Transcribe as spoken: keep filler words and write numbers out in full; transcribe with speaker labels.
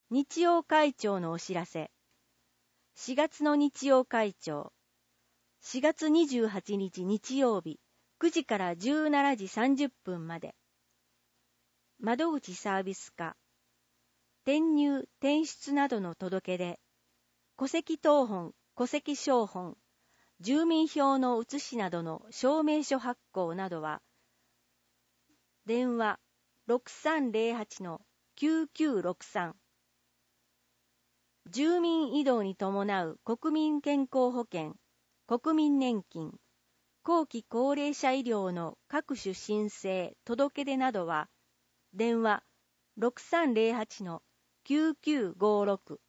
Speaker 1: 日曜会長のお知らせ。しがつの日曜会長。しがつにじゅうはちにち日曜日、くじからじゅうしちじさんじゅっぷんまで。窓口サービス課。転入・転出などの届け出。戸籍謄本、戸籍抄本、住民票の写しなどの証明書発行などは、電話 ろくさんぜろはちのきゅうきゅうろくさん。住民移動に伴う国民健康保険、国民年金、後期高齢者医療の各種申請、届け出などは、電話 ろくさんぜろはちのきゅうきゅうごろく。